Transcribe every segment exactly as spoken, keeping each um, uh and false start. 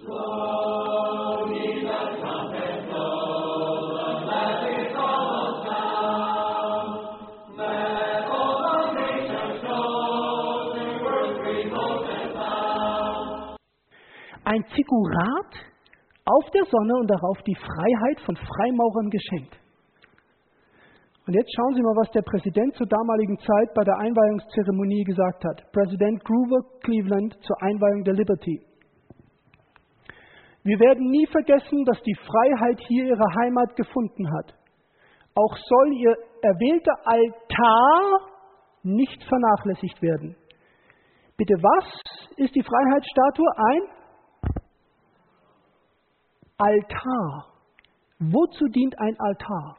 Ein Zikkurat auf der Sonne und darauf die Freiheit von Freimaurern geschenkt. Und jetzt schauen Sie mal, was der Präsident zur damaligen Zeit bei der Einweihungszeremonie gesagt hat. Präsident Grover Cleveland zur Einweihung der Liberty. Wir werden nie vergessen, dass die Freiheit hier ihre Heimat gefunden hat. Auch soll ihr erwählter Altar nicht vernachlässigt werden. Bitte, was ist die Freiheitsstatue? Ein Altar. Wozu dient ein Altar?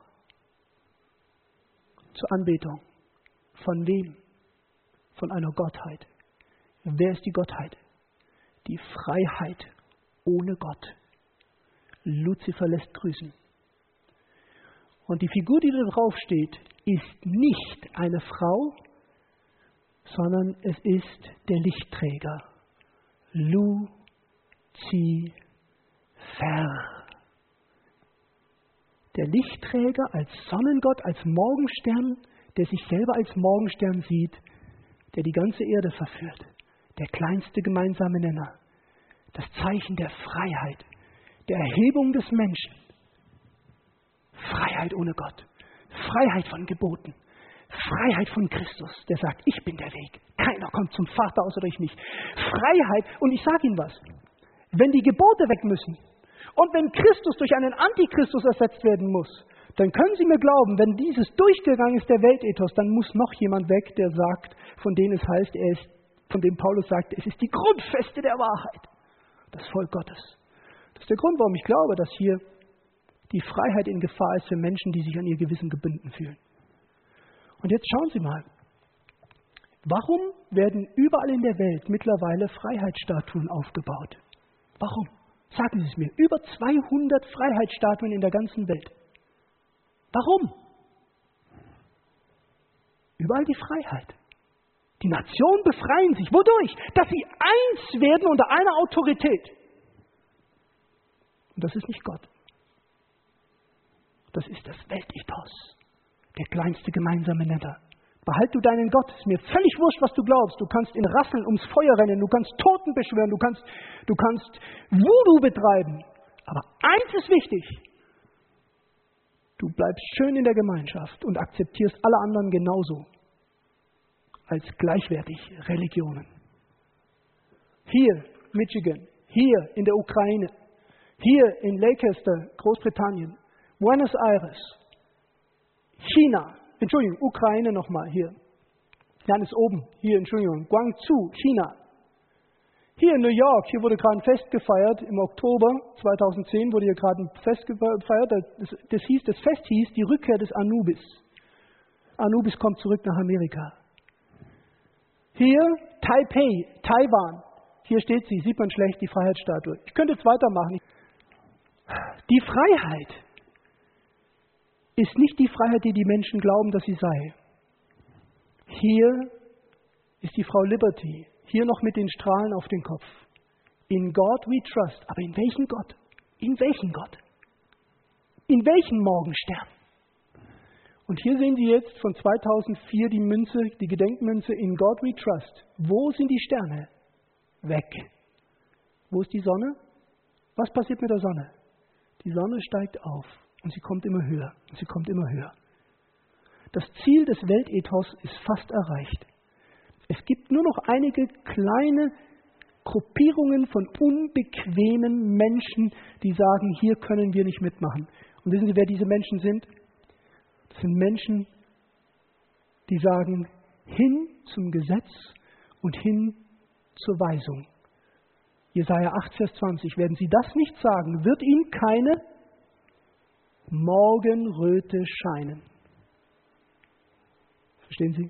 Zur Anbetung. Von wem? Von einer Gottheit. Wer ist die Gottheit? Die Freiheit ohne Gott. Luzifer lässt grüßen. Und die Figur, die da drauf steht, ist nicht eine Frau, sondern es ist der Lichtträger. Luzifer. Der Lichtträger als Sonnengott, als Morgenstern, der sich selber als Morgenstern sieht, der die ganze Erde verführt. Der kleinste gemeinsame Nenner. Das Zeichen der Freiheit, der Erhebung des Menschen. Freiheit ohne Gott. Freiheit von Geboten. Freiheit von Christus, der sagt, ich bin der Weg. Keiner kommt zum Vater außer durch mich. Freiheit, und ich sage Ihnen was, wenn die Gebote weg müssen, und wenn Christus durch einen Antichristus ersetzt werden muss, dann können Sie mir glauben, wenn dieses durchgegangen ist, der Weltethos, dann muss noch jemand weg, der sagt, von dem es heißt, er ist, von dem Paulus sagt, es ist die Grundfeste der Wahrheit. Das Volk Gottes. Das ist der Grund, warum ich glaube, dass hier die Freiheit in Gefahr ist für Menschen, die sich an ihr Gewissen gebunden fühlen. Und jetzt schauen Sie mal, warum werden überall in der Welt mittlerweile Freiheitsstatuen aufgebaut? Warum? Sagen Sie es mir. Über zweihundert Freiheitsstatuen in der ganzen Welt. Warum? Überall die Freiheit. Die Nationen befreien sich. Wodurch? Dass sie eins werden unter einer Autorität. Und das ist nicht Gott. Das ist das Weltethos. Der kleinste gemeinsame Nenner. Behalt du deinen Gott. Ist mir völlig wurscht, was du glaubst. Du kannst in Rasseln ums Feuer rennen. Du kannst Toten beschwören. Du kannst, du kannst Voodoo betreiben. Aber eins ist wichtig. Du bleibst schön in der Gemeinschaft und akzeptierst alle anderen genauso. Als gleichwertig Religionen. Hier, Michigan. Hier in der Ukraine. Hier in Leicester, Großbritannien. Buenos Aires. China. Entschuldigung, Ukraine nochmal hier. Jan ist oben, hier, Entschuldigung. Guangzhou, China. Hier in New York, hier wurde gerade ein Fest gefeiert. Im Oktober zweitausendzehn wurde hier gerade ein Fest gefeiert. Das, das, hieß, das Fest hieß die Rückkehr des Anubis. Anubis kommt zurück nach Amerika. Hier Taipei, Taiwan. Hier steht sie, sieht man schlecht, die Freiheitsstatue. Ich könnte jetzt weitermachen. Die Freiheit ist nicht die Freiheit, die die Menschen glauben, dass sie sei. Hier ist die Frau Liberty, hier noch mit den Strahlen auf dem Kopf. In God we trust. Aber in welchen Gott? In welchen Gott? In welchen Morgenstern? Und hier sehen Sie jetzt von zweitausendvier die Münze, die Gedenkmünze in God we trust. Wo sind die Sterne? Weg. Wo ist die Sonne? Was passiert mit der Sonne? Die Sonne steigt auf. Und sie kommt immer höher. Und sie kommt immer höher. Das Ziel des Weltethos ist fast erreicht. Es gibt nur noch einige kleine Gruppierungen von unbequemen Menschen, die sagen, hier können wir nicht mitmachen. Und wissen Sie, wer diese Menschen sind? Das sind Menschen, die sagen, hin zum Gesetz und hin zur Weisung. Jesaja acht, Vers zwanzig. Werden Sie das nicht sagen, wird Ihnen keine Morgenröte scheinen. Verstehen Sie?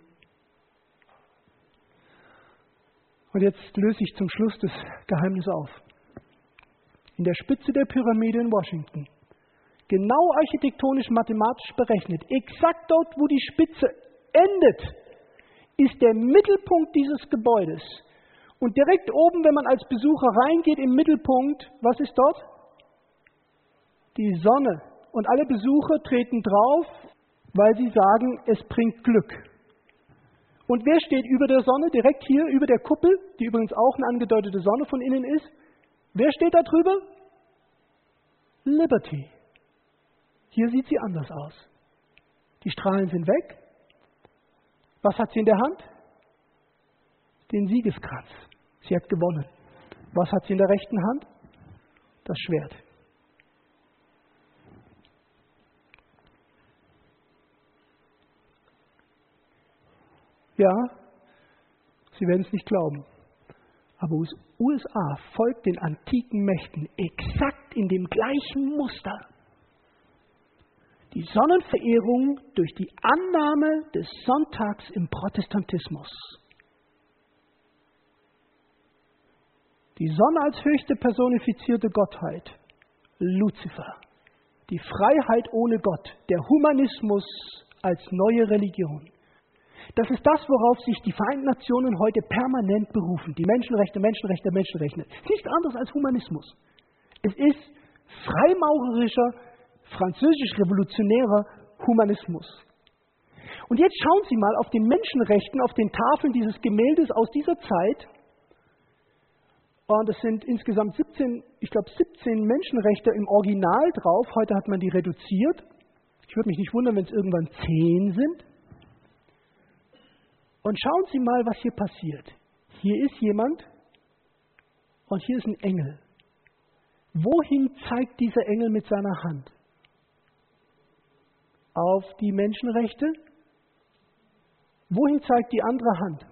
Und jetzt löse ich zum Schluss das Geheimnis auf. In der Spitze der Pyramide in Washington, genau architektonisch-mathematisch berechnet, exakt dort, wo die Spitze endet, ist der Mittelpunkt dieses Gebäudes. Und direkt oben, wenn man als Besucher reingeht, im Mittelpunkt, was ist dort? Die Sonne. Und alle Besucher treten drauf, weil sie sagen, es bringt Glück. Und wer steht über der Sonne, direkt hier über der Kuppel, die übrigens auch eine angedeutete Sonne von innen ist? Wer steht da drüber? Liberty. Hier sieht sie anders aus. Die Strahlen sind weg. Was hat sie in der Hand? Den Siegeskranz. Sie hat gewonnen. Was hat sie in der rechten Hand? Das Schwert. Ja, Sie werden es nicht glauben, aber U S A folgt den antiken Mächten exakt in dem gleichen Muster. Die Sonnenverehrung durch die Annahme des Sonntags im Protestantismus. Die Sonne als höchste personifizierte Gottheit, Luzifer. Die Freiheit ohne Gott, der Humanismus als neue Religion. Das ist das, worauf sich die Vereinten Nationen heute permanent berufen. Die Menschenrechte, Menschenrechte, Menschenrechte. Nichts anderes als Humanismus. Es ist freimaurerischer, französisch-revolutionärer Humanismus. Und jetzt schauen Sie mal auf den Menschenrechten, auf den Tafeln dieses Gemäldes aus dieser Zeit. Und es sind insgesamt siebzehn, ich glaube siebzehn Menschenrechte im Original drauf. Heute hat man die reduziert. Ich würde mich nicht wundern, wenn es irgendwann zehn sind. Und schauen Sie mal, was hier passiert. Hier ist jemand und hier ist ein Engel. Wohin zeigt dieser Engel mit seiner Hand? Auf die Menschenrechte? Wohin zeigt die andere Hand?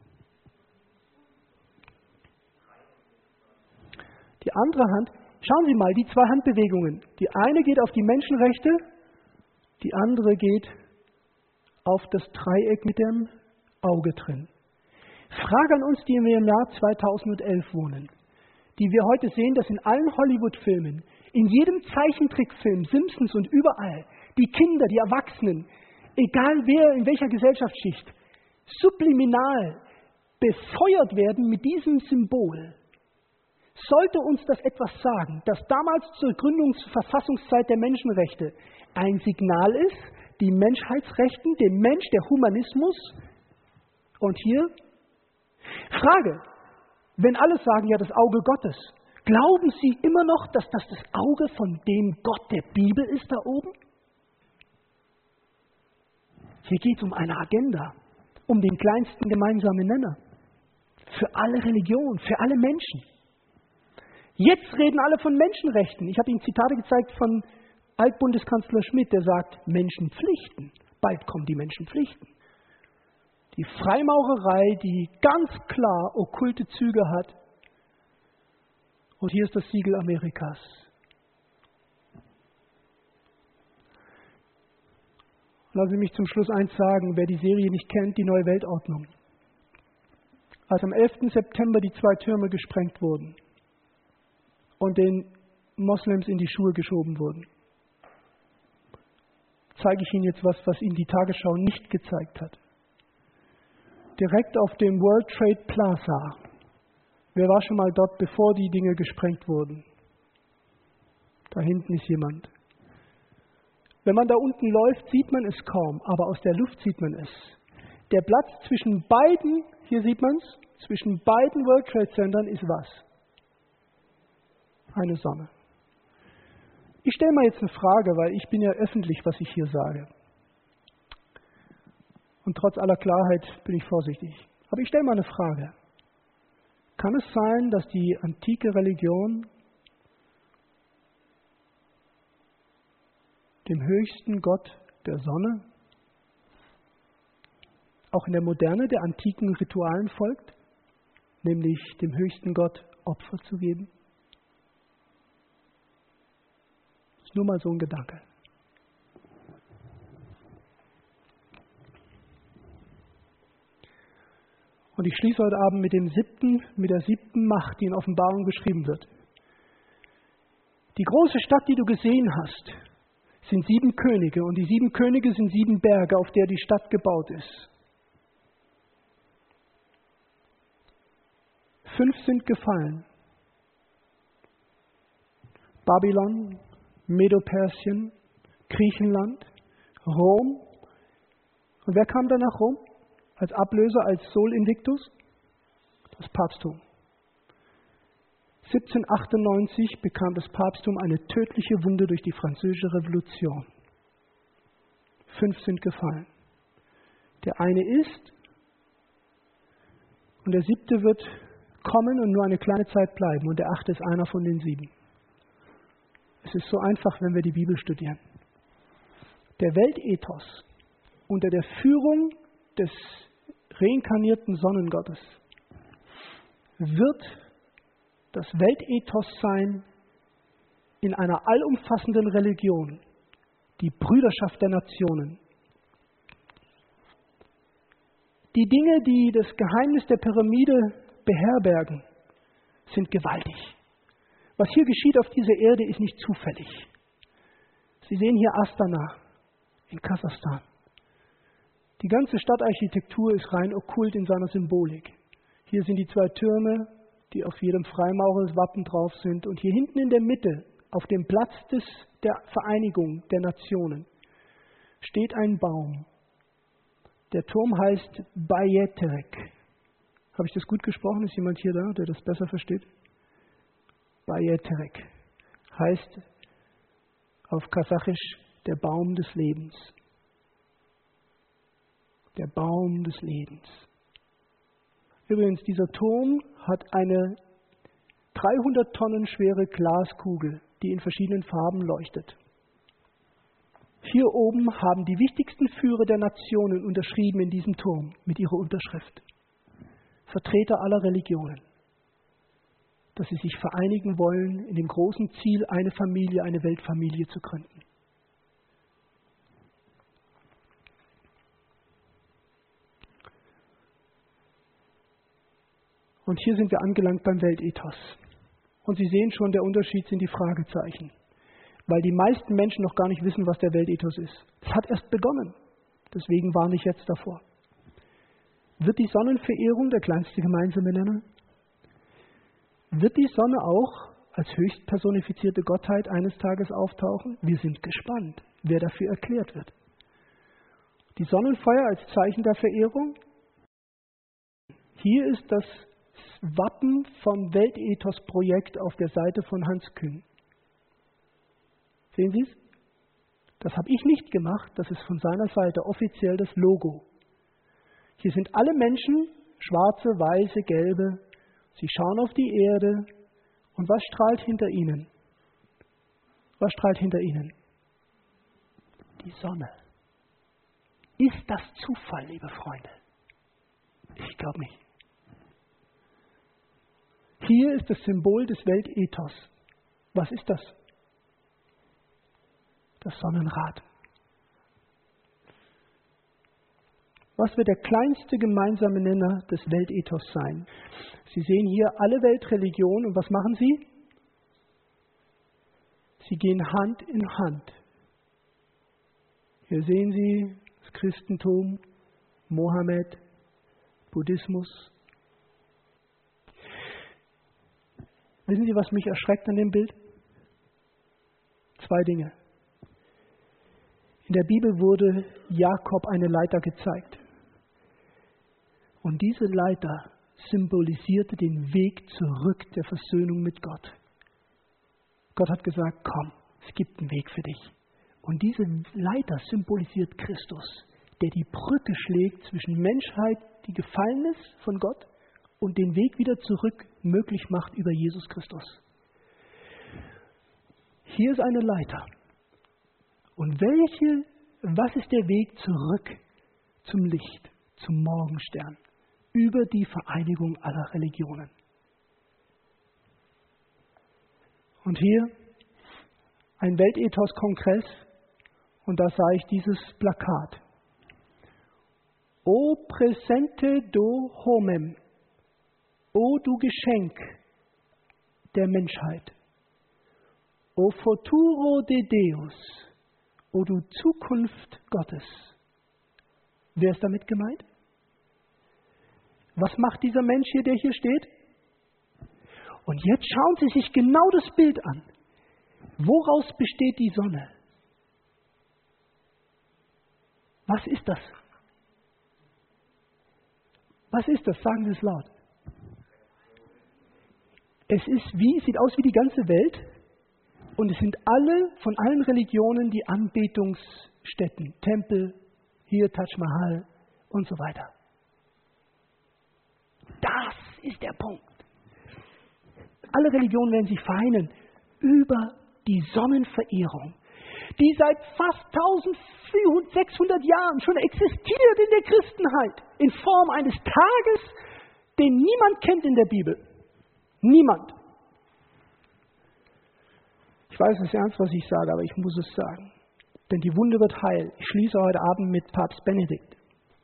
Die andere Hand, schauen Sie mal, die zwei Handbewegungen. Die eine geht auf die Menschenrechte, die andere geht auf das Dreieck mit dem Auge drin. Frage an uns, die wir im Jahr zweitausendelf wohnen, die wir heute sehen, dass in allen Hollywood-Filmen, in jedem Zeichentrickfilm, Simpsons und überall, die Kinder, die Erwachsenen, egal wer, in welcher Gesellschaftsschicht, subliminal befeuert werden mit diesem Symbol. Sollte uns das etwas sagen, dass damals zur Gründungsverfassungszeit der Menschenrechte ein Signal ist, die Menschheitsrechten, dem Mensch, der Humanismus. Und hier, Frage, wenn alle sagen, ja, das Auge Gottes, glauben Sie immer noch, dass das das Auge von dem Gott der Bibel ist da oben? Hier geht es um eine Agenda, um den kleinsten gemeinsamen Nenner. Für alle Religionen, für alle Menschen. Jetzt reden alle von Menschenrechten. Ich habe Ihnen Zitate gezeigt von Altbundeskanzler Schmidt, der sagt, Menschenpflichten. Bald kommen die Menschenpflichten. Die Freimaurerei, die ganz klar okkulte Züge hat. Und hier ist das Siegel Amerikas. Lassen Sie mich zum Schluss eins sagen, wer die Serie nicht kennt, die Neue Weltordnung. Als am elften September die zwei Türme gesprengt wurden und den Moslems in die Schuhe geschoben wurden, zeige ich Ihnen jetzt was, was Ihnen die Tagesschau nicht gezeigt hat. Direkt auf dem World Trade Plaza. Wer war schon mal dort, bevor die Dinge gesprengt wurden? Da hinten ist jemand. Wenn man da unten läuft, sieht man es kaum, aber aus der Luft sieht man es. Der Platz zwischen beiden, hier sieht man es, zwischen beiden World Trade Centern ist was? Eine Sonne. Ich stelle mal jetzt eine Frage, weil ich bin ja öffentlich, was ich hier sage. Und trotz aller Klarheit bin ich vorsichtig. Aber ich stelle mal eine Frage. Kann es sein, dass die antike Religion dem höchsten Gott der Sonne auch in der Moderne der antiken Ritualen folgt, nämlich dem höchsten Gott Opfer zu geben? Das ist nur mal so ein Gedanke. Und ich schließe heute Abend mit dem siebten, mit der siebten Macht, die in Offenbarung beschrieben wird. Die große Stadt, die du gesehen hast, sind sieben Könige, und die sieben Könige sind sieben Berge, auf der die Stadt gebaut ist. Fünf sind gefallen. Babylon, Medo-Persien, Griechenland, Rom. Und wer kam dann nach Rom? Als Ablöser, als Sol Invictus? Das Papsttum. siebzehnhundertachtundneunzig bekam das Papsttum eine tödliche Wunde durch die Französische Revolution. Fünf sind gefallen. Der eine ist und der siebte wird kommen und nur eine kleine Zeit bleiben und der achte ist einer von den sieben. Es ist so einfach, wenn wir die Bibel studieren. Der Weltethos unter der Führung des reinkarnierten Sonnengottes wird das Weltethos sein in einer allumfassenden Religion, die Brüderschaft der Nationen. Die Dinge, die das Geheimnis der Pyramide beherbergen, sind gewaltig. Was hier geschieht auf dieser Erde, ist nicht zufällig. Sie sehen hier Astana in Kasachstan. Die ganze Stadtarchitektur ist rein okkult in seiner Symbolik. Hier sind die zwei Türme, die auf jedem Freimaurerwappen drauf sind. Und hier hinten in der Mitte, auf dem Platz des, der Vereinigung der Nationen, steht ein Baum. Der Turm heißt Bayeterek. Habe ich das gut gesprochen? Ist jemand hier da, der das besser versteht? Bayeterek heißt auf Kasachisch der Baum des Lebens. Der Baum des Lebens. Übrigens, dieser Turm hat eine dreihundert Tonnen schwere Glaskugel, die in verschiedenen Farben leuchtet. Hier oben haben die wichtigsten Führer der Nationen unterschrieben in diesem Turm mit ihrer Unterschrift. Vertreter aller Religionen. Dass sie sich vereinigen wollen in dem großen Ziel, eine Familie, eine Weltfamilie zu gründen. Und hier sind wir angelangt beim Weltethos. Und Sie sehen schon, der Unterschied sind die Fragezeichen. Weil die meisten Menschen noch gar nicht wissen, was der Weltethos ist. Es hat erst begonnen. Deswegen warne ich jetzt davor. Wird die Sonnenverehrung der kleinste gemeinsame Nenner? Wird die Sonne auch als höchst personifizierte Gottheit eines Tages auftauchen? Wir sind gespannt, wer dafür erklärt wird. Die Sonnenfeuer als Zeichen der Verehrung? Hier ist das Wappen vom Weltethos-Projekt auf der Seite von Hans Küng. Sehen Sie es? Das habe ich nicht gemacht, das ist von seiner Seite offiziell das Logo. Hier sind alle Menschen, schwarze, weiße, gelbe. Sie schauen auf die Erde und was strahlt hinter ihnen? Was strahlt hinter ihnen? Die Sonne. Ist das Zufall, liebe Freunde? Ich glaube nicht. Hier ist das Symbol des Weltethos. Was ist das? Das Sonnenrad. Was wird der kleinste gemeinsame Nenner des Weltethos sein? Sie sehen hier alle Weltreligionen und was machen sie? Sie gehen Hand in Hand. Hier sehen Sie das Christentum, Mohammed, Buddhismus. Wissen Sie, was mich erschreckt an dem Bild? Zwei Dinge. In der Bibel wurde Jakob eine Leiter gezeigt. Und diese Leiter symbolisierte den Weg zurück der Versöhnung mit Gott. Gott hat gesagt, komm, es gibt einen Weg für dich. Und diese Leiter symbolisiert Christus, der die Brücke schlägt zwischen Menschheit, die gefallen ist von Gott, und den Weg wieder zurück möglich macht über Jesus Christus. Hier ist eine Leiter. Und welche, was ist der Weg zurück zum Licht, zum Morgenstern, über die Vereinigung aller Religionen? Und hier ein Weltethos-Kongress und da sah ich dieses Plakat. O presente do homem, o du Geschenk der Menschheit, o futuro de Deus, o du Zukunft Gottes. Wer ist damit gemeint? Was macht dieser Mensch hier, der hier steht? Und jetzt schauen Sie sich genau das Bild an. Woraus besteht die Sonne? Was ist das? Was ist das? Sagen Sie es laut. Es ist wie, sieht aus wie die ganze Welt und es sind alle, von allen Religionen, die Anbetungsstätten, Tempel, hier Taj Mahal und so weiter. Das ist der Punkt. Alle Religionen werden sich vereinen über die Sonnenverehrung, die seit fast eintausendsechshundert Jahren schon existiert in der Christenheit, in Form eines Tages, den niemand kennt in der Bibel. Niemand. Ich weiß, es ist ernst, was ich sage, aber ich muss es sagen. Denn die Wunde wird heil. Ich schließe heute Abend mit Papst Benedikt.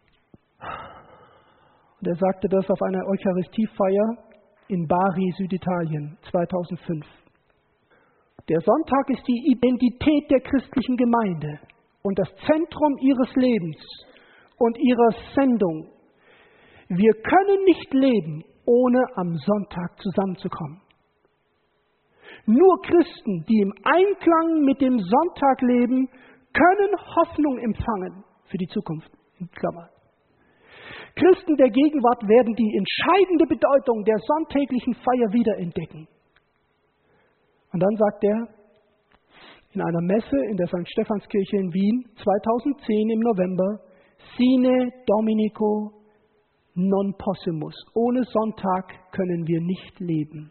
Und er sagte das auf einer Eucharistiefeier in Bari, Süditalien, zweitausendfünf. Der Sonntag ist die Identität der christlichen Gemeinde und das Zentrum ihres Lebens und ihrer Sendung. Wir können nicht leben, ohne am Sonntag zusammenzukommen. Nur Christen, die im Einklang mit dem Sonntag leben, können Hoffnung empfangen für die Zukunft. In Klammer. Christen der Gegenwart werden die entscheidende Bedeutung der sonntäglichen Feier wiederentdecken. Und dann sagt er in einer Messe in der Sankt Stephanskirche in Wien zweitausendzehn im November: Sine Dominico non possumus. Ohne Sonntag können wir nicht leben.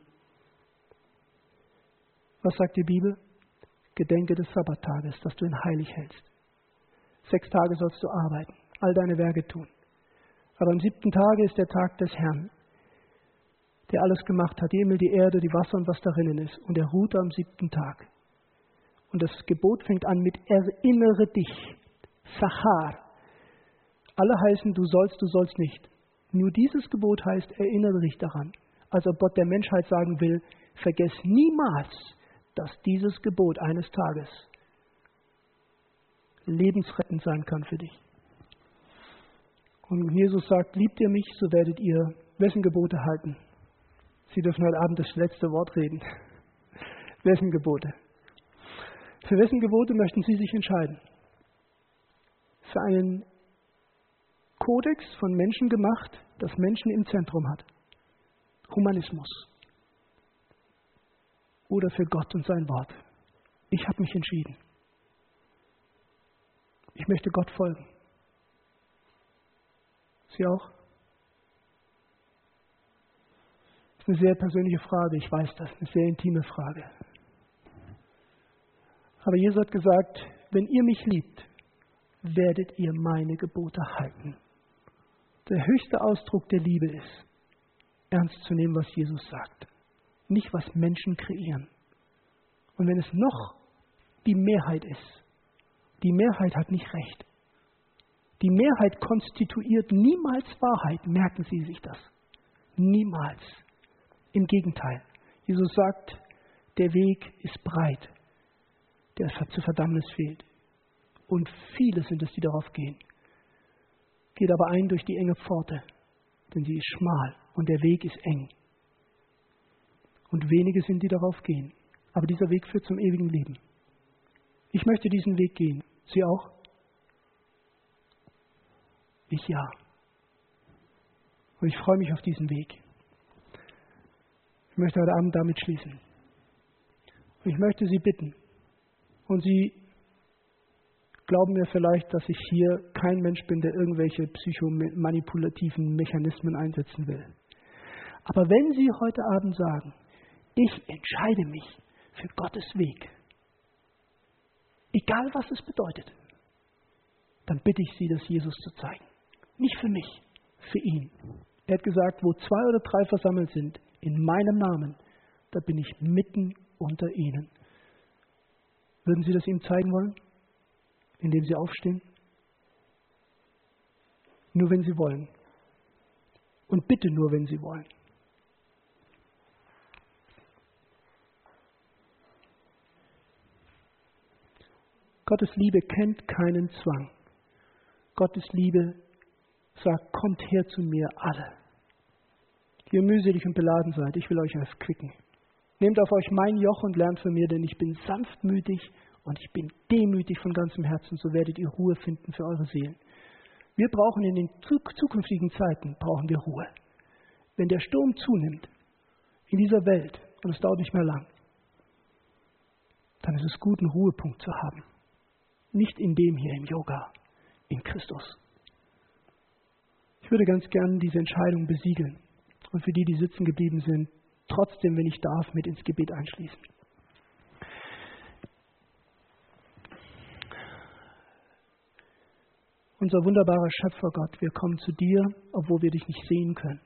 Was sagt die Bibel? Gedenke des Sabbattages, dass du ihn heilig hältst. Sechs Tage sollst du arbeiten, all deine Werke tun. Aber am siebten Tage ist der Tag des Herrn, der alles gemacht hat, die Himmel, die Erde, die Wasser und was darinnen ist. Und er ruhte am siebten Tag. Und das Gebot fängt an mit erinnere dich, Sachar. Alle heißen, du sollst, du sollst nicht. Nur dieses Gebot heißt, erinnere dich daran. Als ob Gott der Menschheit sagen will, vergiss niemals, dass dieses Gebot eines Tages lebensrettend sein kann für dich. Und Jesus sagt, liebt ihr mich, so werdet ihr wessen Gebote halten? Sie dürfen heute Abend das letzte Wort reden. Wessen Gebote? Für wessen Gebote möchten Sie sich entscheiden? Für einen Kodex von Menschen gemacht, das Menschen im Zentrum hat. Humanismus. Oder für Gott und sein Wort. Ich habe mich entschieden. Ich möchte Gott folgen. Sie auch? Das ist eine sehr persönliche Frage, ich weiß das, eine sehr intime Frage. Aber Jesus hat gesagt, wenn ihr mich liebt, werdet ihr meine Gebote halten. Der höchste Ausdruck der Liebe ist, ernst zu nehmen, was Jesus sagt. Nicht, was Menschen kreieren. Und wenn es noch die Mehrheit ist, die Mehrheit hat nicht recht. Die Mehrheit konstituiert niemals Wahrheit, merken Sie sich das. Niemals. Im Gegenteil. Jesus sagt, der Weg ist breit, der zur Verdammnis fehlt. Und viele sind es, die darauf gehen. Geht aber ein durch die enge Pforte, denn sie ist schmal und der Weg ist eng. Und wenige sind, die darauf gehen. Aber dieser Weg führt zum ewigen Leben. Ich möchte diesen Weg gehen. Sie auch? Ich ja. Und ich freue mich auf diesen Weg. Ich möchte heute Abend damit schließen. Und ich möchte Sie bitten, und Sie glauben mir vielleicht, dass ich hier kein Mensch bin, der irgendwelche psychomanipulativen Mechanismen einsetzen will. Aber wenn Sie heute Abend sagen, ich entscheide mich für Gottes Weg, egal was es bedeutet, dann bitte ich Sie, das Jesus zu zeigen. Nicht für mich, für ihn. Er hat gesagt, wo zwei oder drei versammelt sind, in meinem Namen, da bin ich mitten unter ihnen. Würden Sie das ihm zeigen wollen, indem Sie aufstehen? Nur wenn Sie wollen. Und bitte nur, wenn Sie wollen. Gottes Liebe kennt keinen Zwang. Gottes Liebe sagt, kommt her zu mir alle. Die ihr mühselig und beladen seid, ich will euch erquicken. Nehmt auf euch mein Joch und lernt von mir, denn ich bin sanftmütig und ich bin demütig von ganzem Herzen, so werdet ihr Ruhe finden für eure Seelen. Wir brauchen in den zukünftigen Zeiten, brauchen wir Ruhe. Wenn der Sturm zunimmt in dieser Welt, und es dauert nicht mehr lang, dann ist es gut, einen Ruhepunkt zu haben. Nicht in dem hier im Yoga, in Christus. Ich würde ganz gern diese Entscheidung besiegeln und für die, die sitzen geblieben sind, trotzdem, wenn ich darf, mit ins Gebet einschließen. Unser wunderbarer Schöpfer Gott, wir kommen zu dir, obwohl wir dich nicht sehen können.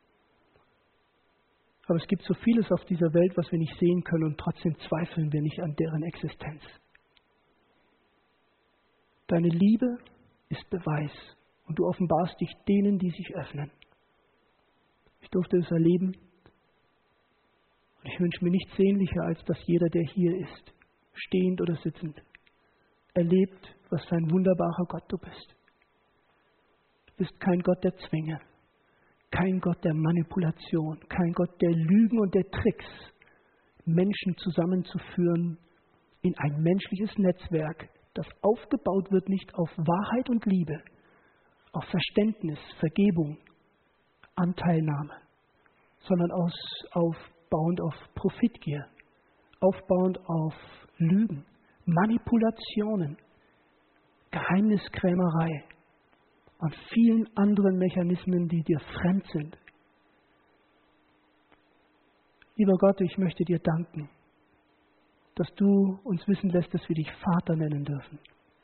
Aber es gibt so vieles auf dieser Welt, was wir nicht sehen können, und trotzdem zweifeln wir nicht an deren Existenz. Deine Liebe ist Beweis und du offenbarst dich denen, die sich öffnen. Ich durfte es erleben und ich wünsche mir nichts sehnlicher, als dass jeder, der hier ist, stehend oder sitzend, erlebt, was für ein wunderbarer Gott du bist. Du bist kein Gott der Zwänge. Kein Gott der Manipulation, kein Gott der Lügen und der Tricks, Menschen zusammenzuführen in ein menschliches Netzwerk, das aufgebaut wird nicht auf Wahrheit und Liebe, auf Verständnis, Vergebung, Anteilnahme, sondern aus, aufbauend auf Profitgier, aufbauend auf Lügen, Manipulationen, Geheimniskrämerei und vielen anderen Mechanismen, die dir fremd sind. Lieber Gott, ich möchte dir danken, dass du uns wissen lässt, dass wir dich Vater nennen dürfen.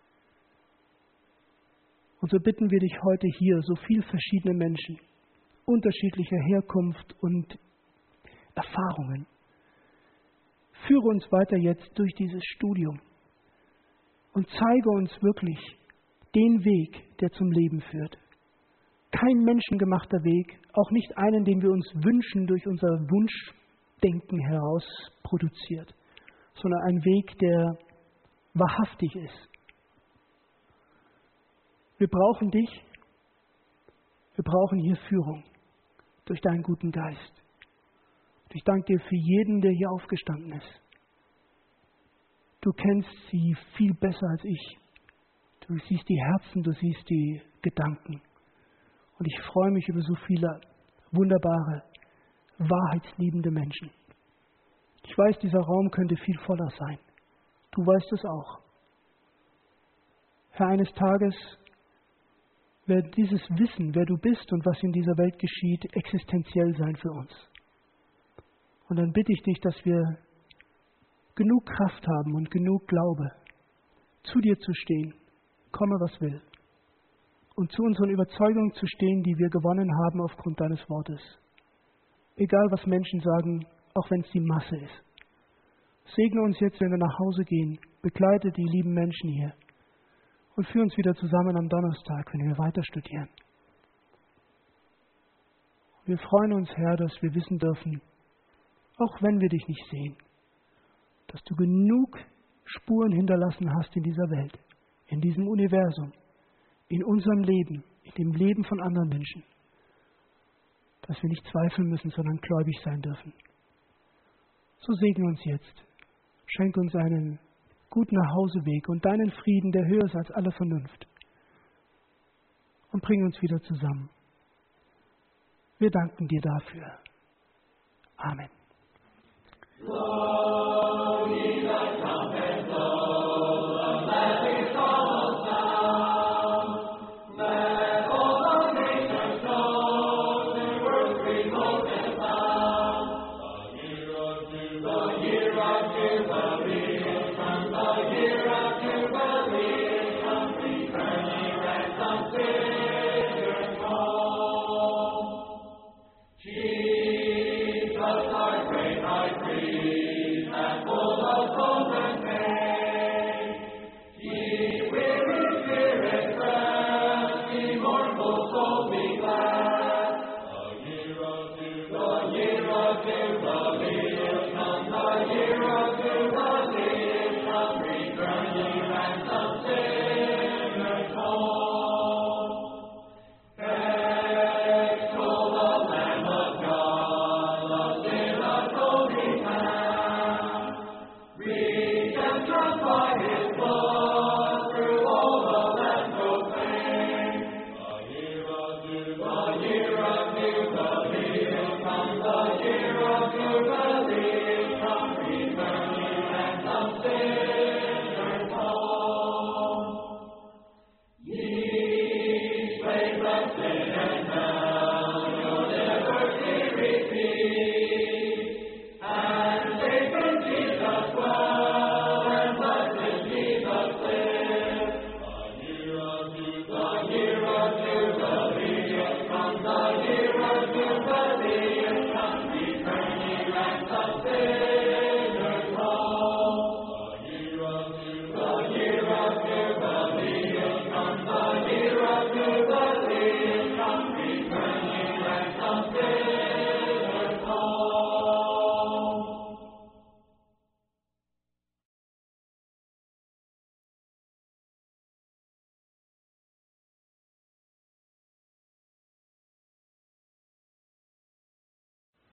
Und so bitten wir dich heute hier, so viele verschiedene Menschen, unterschiedlicher Herkunft und Erfahrungen. Führe uns weiter jetzt durch dieses Studium und zeige uns wirklich den Weg, der zum Leben führt. Kein menschengemachter Weg, auch nicht einen, den wir uns wünschen, durch unser Wunschdenken heraus produziert, sondern ein Weg, der wahrhaftig ist. Wir brauchen dich, wir brauchen hier Führung durch deinen guten Geist. Und ich danke dir für jeden, der hier aufgestanden ist. Du kennst sie viel besser als ich. Du siehst die Herzen, du siehst die Gedanken. Und ich freue mich über so viele wunderbare, wahrheitsliebende Menschen. Ich weiß, dieser Raum könnte viel voller sein. Du weißt es auch. Herr, eines Tages wird dieses Wissen, wer du bist und was in dieser Welt geschieht, existenziell sein für uns. Und dann bitte ich dich, dass wir genug Kraft haben und genug Glaube, zu dir zu stehen, komme was will, und zu unseren Überzeugungen zu stehen, die wir gewonnen haben aufgrund deines Wortes. Egal, was Menschen sagen, auch wenn es die Masse ist. Segne uns jetzt, wenn wir nach Hause gehen, begleite die lieben Menschen hier und führe uns wieder zusammen am Donnerstag, wenn wir weiter studieren. Wir freuen uns, Herr, dass wir wissen dürfen, auch wenn wir dich nicht sehen, dass du genug Spuren hinterlassen hast in dieser Welt, in diesem Universum, in unserem Leben, in dem Leben von anderen Menschen, dass wir nicht zweifeln müssen, sondern gläubig sein dürfen. So segne uns jetzt. Schenke uns einen guten Nachhauseweg und deinen Frieden, der höher ist als alle Vernunft. Und bring uns wieder zusammen. Wir danken dir dafür. Amen. Year unto the